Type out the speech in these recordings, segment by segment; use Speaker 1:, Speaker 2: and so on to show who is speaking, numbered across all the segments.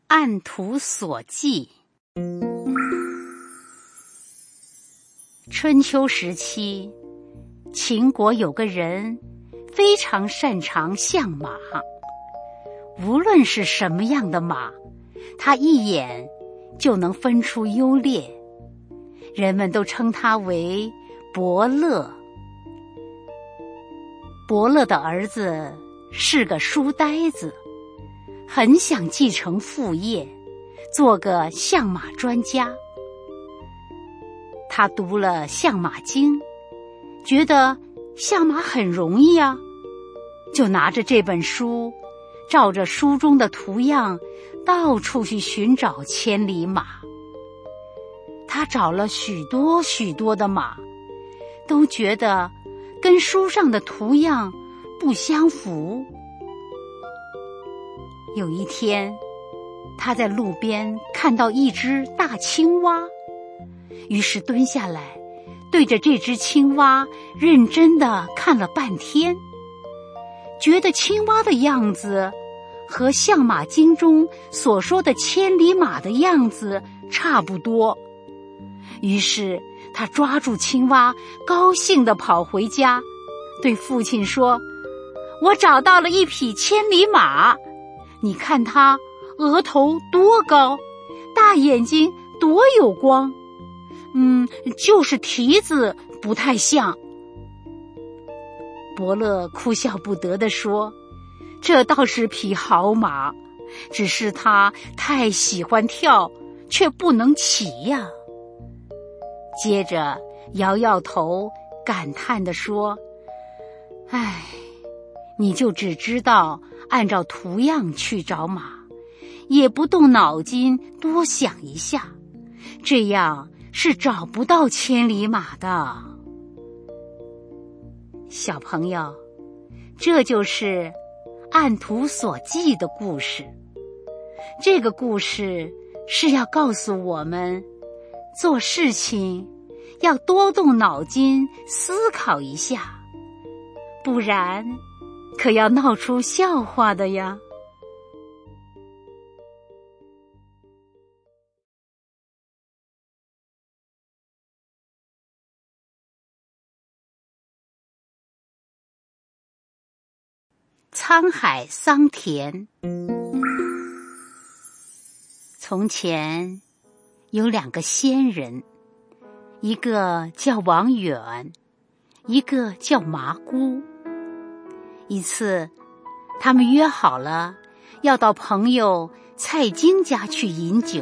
Speaker 1: 按图索骥。春秋时期，秦国有个人非常擅长相马，无论是什么样的马，他一眼就能分出优劣，人们都称他为伯乐。伯乐的儿子是个书呆子，很想继承父业，做个相马专家。他读了《相马经》，觉得相马很容易啊，就拿着这本书，照着书中的图样，到处去寻找千里马。他找了许多许多的马，都觉得跟书上的图样不相符。有一天，他在路边看到一只大青蛙，于是蹲下来，对着这只青蛙认真地看了半天，觉得青蛙的样子和《相马经》中所说的千里马的样子差不多。于是他抓住青蛙，高兴地跑回家，对父亲说：“我找到了一匹千里马，你看它额头多高，大眼睛多有光，就是蹄子不太像。”伯乐哭笑不得地说：“这倒是匹好马，只是它太喜欢跳，却不能骑呀。”接着摇摇头，感叹地说：“唉，你就只知道按照图样去找马，也不动脑筋多想一下，这样是找不到千里马的。”小朋友，这就是按图索骥的故事。这个故事是要告诉我们，做事情要多动脑筋思考一下，不然可要闹出笑话的呀。沧海桑田。从前有两个仙人，一个叫王远，一个叫麻姑。一次，他们约好了要到朋友蔡京家去饮酒。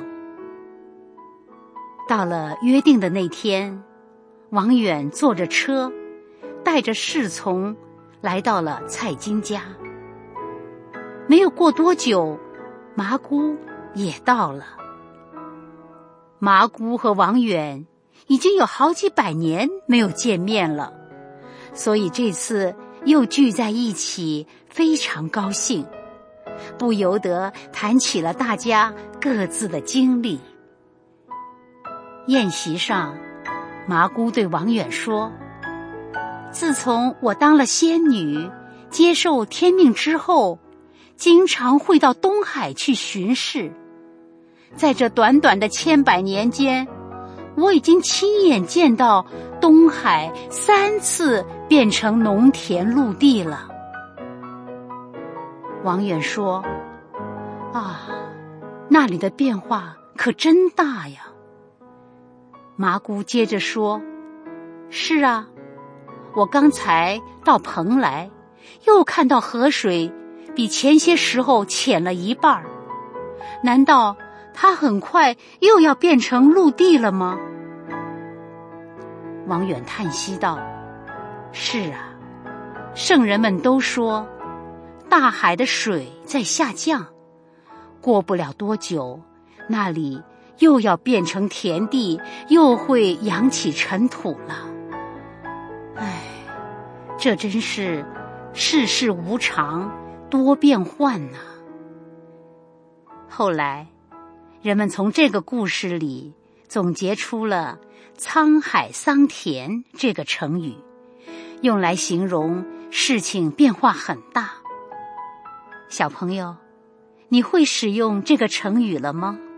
Speaker 1: 到了约定的那天，王远坐着车，带着侍从来到了蔡京家。没有过多久，麻姑也到了。麻姑和王远已经有好几百年没有见面了，所以这次又聚在一起，非常高兴，不由得谈起了大家各自的经历。宴席上，麻姑对王远说：“自从我当了仙女，接受天命之后，经常会到东海去巡视。在这短短的千百年间，我已经亲眼见到东海3次变成农田陆地了。”王远说：“啊，那里的变化可真大呀。”麻姑接着说：“是啊，我刚才到蓬莱，又看到河水比前些时候浅了一半，难道它很快又要变成陆地了吗？”王远叹息道：“是啊，圣人们都说大海的水在下降，过不了多久，那里又要变成田地，又会扬起尘土了。唉，这真是世事无常，多变幻呐。”后来，人们从这个故事里总结出了“沧海桑田”这个成语，用来形容事情变化很大。小朋友， 你会使用这个成语了吗？